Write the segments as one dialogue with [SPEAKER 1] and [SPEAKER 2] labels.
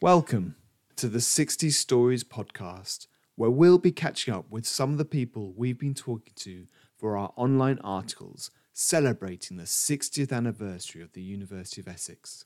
[SPEAKER 1] Welcome to the 60 Stories podcast, where we'll be catching up with some of the people we've been talking to for our online articles celebrating the 60th anniversary of the University of Essex.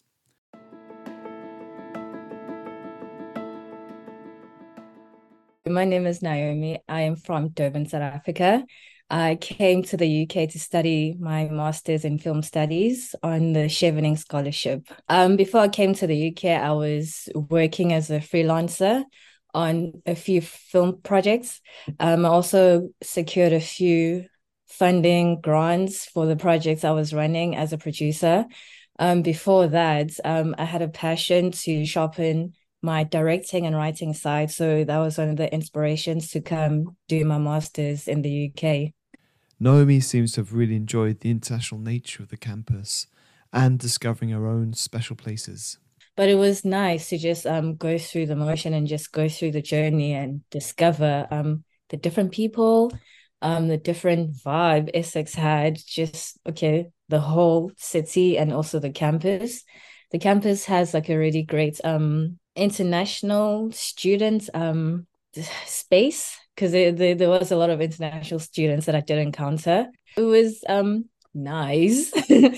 [SPEAKER 2] My name is Naomi. I am from Durban, South Africa. I came to the UK to study my master's in film studies on the Chevening Scholarship. Before I came to the UK, I was working as a freelancer on a few film projects. I also secured a few funding grants for the projects I was running as a producer. Before that, I had a passion to sharpen my directing and writing side. So that was one of the inspirations to come do my master's in the UK.
[SPEAKER 1] Naomi seems to have really enjoyed the international nature of the campus and discovering her own special places.
[SPEAKER 2] But it was nice to just go through the motion and just go through the journey and discover the different people, the different vibe Essex had, the whole city and also the campus. The campus has like a really great international student space because there was a lot of international students that I did encounter. It was nice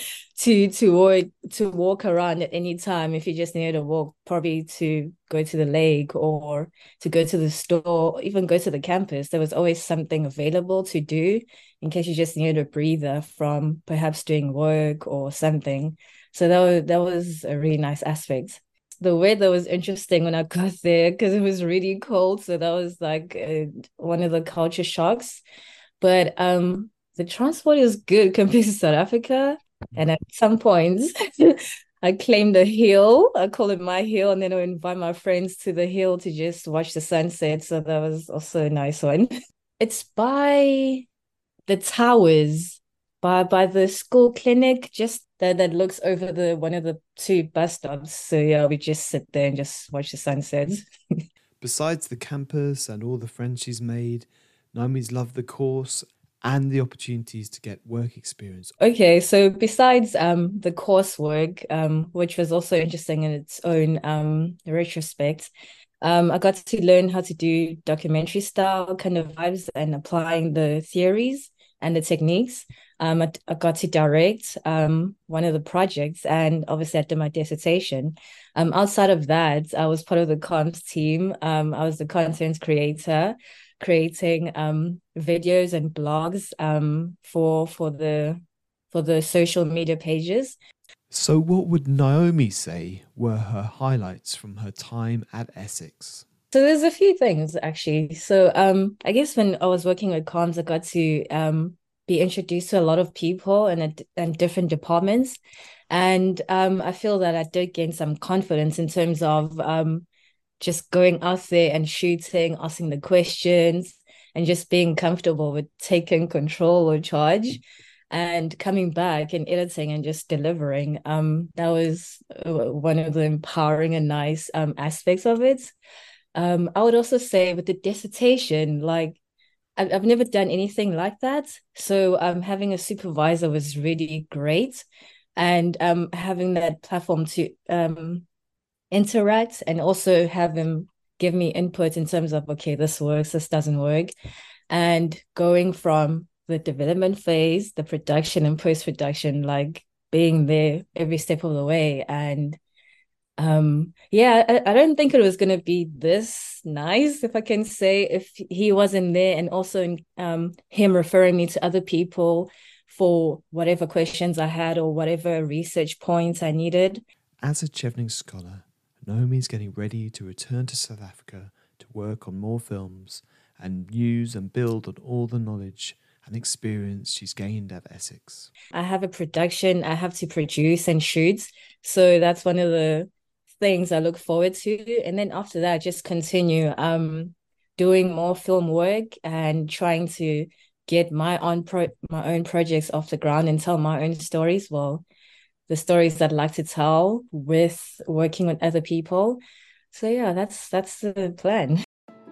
[SPEAKER 2] to walk around at any time if you just needed to walk, probably to go to the lake or to go to the store, or even go to the campus. There was always something available to do in case you just needed a breather from perhaps doing work or something. So that was a really nice aspect. The weather was interesting when I got there because it was really cold. So that was like one of the culture shocks. But the transport is good compared to South Africa. And at some points, I claimed a hill. I call it my hill, and then I invite my friends to the hill to just watch the sunset. So that was also a nice one. It's by the towers, by the school clinic, just that looks over the one of the two bus stops. So yeah, we just sit there and just watch the sunsets.
[SPEAKER 1] Besides the campus and all the friends she's made, Naomi's loved the course and the opportunities to get work experience.
[SPEAKER 2] Okay, so besides the coursework, which was also interesting in its own retrospect, I got to learn how to do documentary style kind of vibes and applying the theories and the techniques. I got to direct one of the projects, and obviously I did my dissertation. Outside of that, I was part of the comms team. I was the content creator, creating videos and blogs for the social media pages.
[SPEAKER 1] So, what would Naomi say were her highlights from her time at Essex?
[SPEAKER 2] So there's a few things actually. So I guess when I was working with comms, I got to be introduced to a lot of people and different departments. And I feel that I did gain some confidence in terms of just going out there and shooting, asking the questions, and just being comfortable with taking control or charge and coming back and editing and just delivering. That was one of the empowering and nice aspects of it. I would also say with the dissertation, like I've never done anything like that. So having a supervisor was really great. And having that platform to interact and also have them give me input in terms of, okay, this works, this doesn't work. And going from the development phase, the production and post-production, like being there every step of the way. And yeah, I don't think it was gonna be this nice, if I can say, if he wasn't there, and also him referring me to other people for whatever questions I had or whatever research points I needed.
[SPEAKER 1] As a Chevening scholar, Naomi's getting ready to return to South Africa to work on more films and use and build on all the knowledge and experience she's gained at Essex.
[SPEAKER 2] I have a production I have to produce and shoot. So that's one of the things I look forward to. And then after that, just continue doing more film work and trying to get my own projects off the ground and tell my own stories. Well, the stories I'd like to tell with working with other people. So yeah, that's the plan.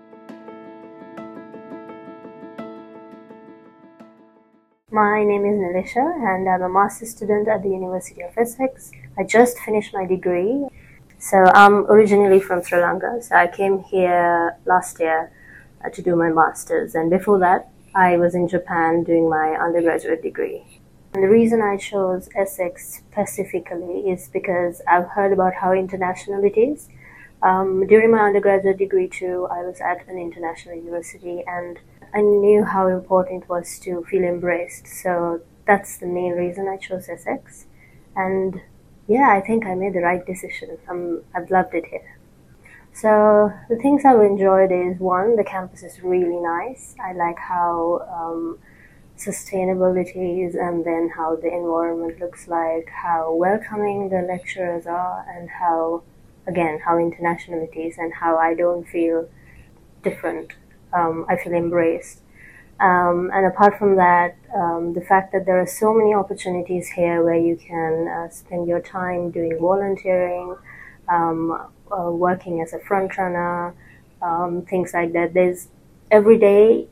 [SPEAKER 3] My name is Nilisha and I'm a master's student at the University of Essex. I just finished my degree. So I'm originally from Sri Lanka. So I came here last year to do my master's, and before that, I was in Japan doing my undergraduate degree. And the reason I chose Essex specifically is because I've heard about how international it is. During my undergraduate degree too, I was at an international university, and I knew how important it was to feel embraced. So that's the main reason I chose Essex. And yeah, I think I made the right decision. I've loved it here. So the things I've enjoyed is, one, the campus is really nice. I like how sustainable it is, and then how the environment looks like, how welcoming the lecturers are, and how international it is, and how I don't feel different. I feel embraced. And apart from that, the fact that there are so many opportunities here where you can spend your time doing volunteering, working as a front runner, things like that. There's every day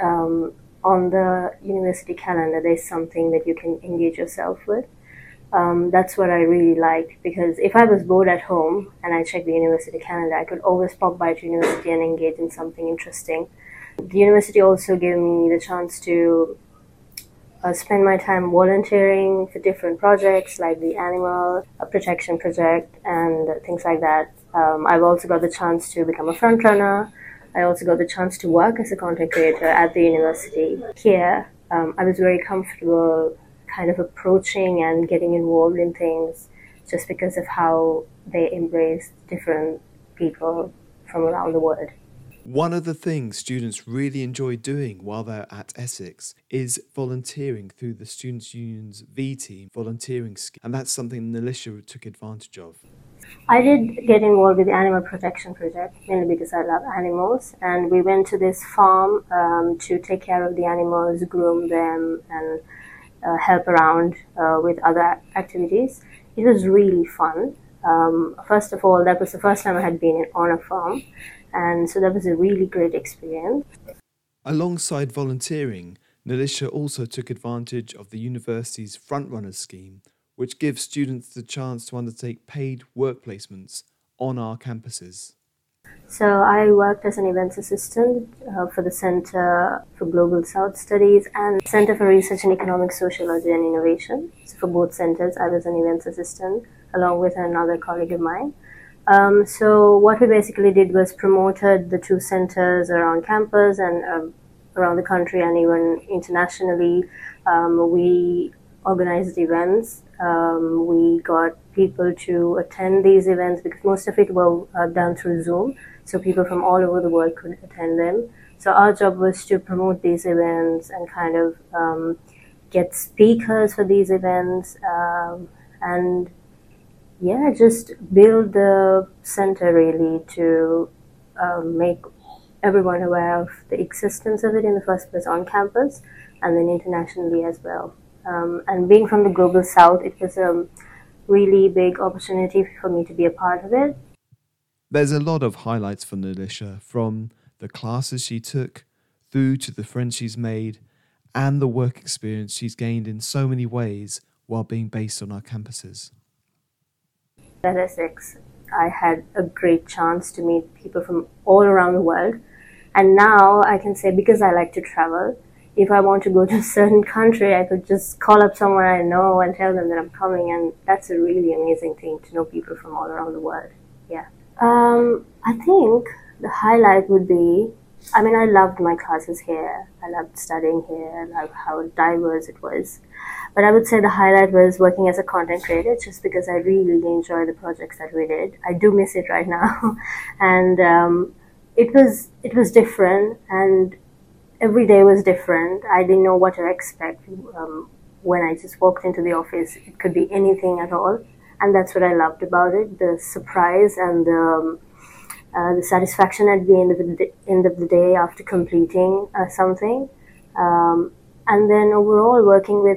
[SPEAKER 3] on the university calendar, there's something that you can engage yourself with. That's what I really liked, because if I was bored at home and I checked the university calendar, I could always pop by to university and engage in something interesting. The university also gave me the chance to spend my time volunteering for different projects like the animal protection project and things like that. I've also got the chance to become a front runner. I also got the chance to work as a content creator at the university. Here, I was very comfortable kind of approaching and getting involved in things just because of how they embrace different people from around the world.
[SPEAKER 1] One of the things students really enjoy doing while they're at Essex is volunteering through the Students' Union's V-Team volunteering scheme, and that's something Nilisha took advantage of.
[SPEAKER 3] I did get involved with the animal protection project, mainly because I love animals, and we went to this farm to take care of the animals, groom them, and help around with other activities. It was really fun. First of all, that was the first time I had been on a farm, and so that was a really great experience.
[SPEAKER 1] Alongside volunteering, Nilisha also took advantage of the university's Frontrunners scheme, which gives students the chance to undertake paid work placements on our campuses.
[SPEAKER 3] So I worked as an events assistant for the Center for Global South Studies and Center for Research in Economic Sociology and Innovation. So for both centers, I was an events assistant along with another colleague of mine. So what we basically did was promoted the two centers around campus and around the country and even internationally. We organized events. We got people to attend these events because most of it were done through Zoom, so people from all over the world could attend them. So our job was to promote these events and kind of get speakers for these events and just build the center really to make everyone aware of the existence of it in the first place on campus and then internationally as well. And being from the Global South, it was a really big opportunity for me to be a part of it.
[SPEAKER 1] There's a lot of highlights for Nilisha, from the classes she took through to the friends she's made and the work experience she's gained in so many ways while being based on our campuses.
[SPEAKER 3] At Essex, I had a great chance to meet people from all around the world. And now I can say, because I like to travel, if I want to go to a certain country, I could just call up someone I know and tell them that I'm coming. And that's a really amazing thing, to know people from all around the world. Yeah. I think the highlight would be, I loved my classes here. I loved studying here. I loved how diverse it was. But I would say the highlight was working as a content creator, just because I really enjoy the projects that we did. I do miss it right now. And it was different, and every day was different. I didn't know what to expect. When I just walked into the office, it could be anything at all. And that's what I loved about it, the surprise and the satisfaction at the end of the day after completing something. And then overall working with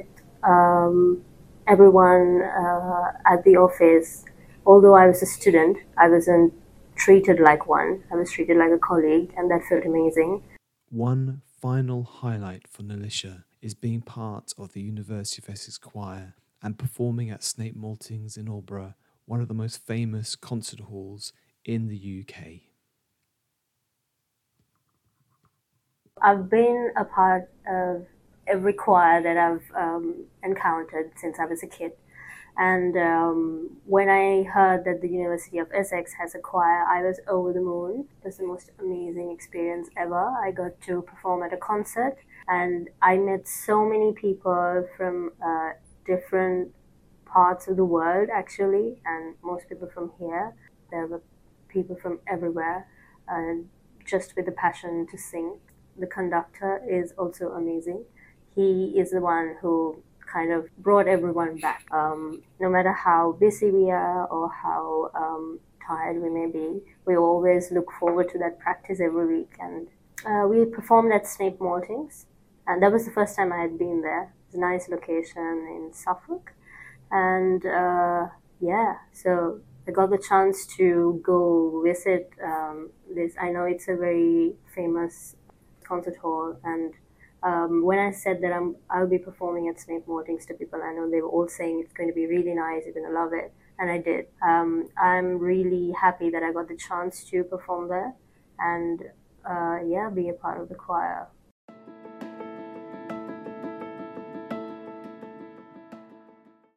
[SPEAKER 3] everyone at the office. Although I was a student, I wasn't treated like one. I was treated like a colleague, and that felt amazing.
[SPEAKER 1] One final highlight for Nilisha is being part of the University of Essex Choir and performing at Snape Maltings in Aldeburgh one of the most famous concert halls in the UK.
[SPEAKER 3] I've been a part of every choir that I've encountered since I was a kid. And when I heard that the University of Essex has a choir, I was over the moon. It was the most amazing experience ever. I got to perform at a concert, and I met so many people from different parts of the world, actually, and most people from here. There were people from everywhere, just with the passion to sing. The conductor is also amazing. He is the one who kind of brought everyone back. No matter how busy we are or how tired we may be, we always look forward to that practice every week. And we performed at Snape Maltings, and that was the first time I had been there. It's a nice location in Suffolk. And so I got the chance to go visit this. I know it's a very famous concert hall, and when I said that I'll be performing at Snape Maltings to people, I know they were all saying it's going to be really nice, you're going to love it, and I did. I'm really happy that I got the chance to perform there and be a part of the choir.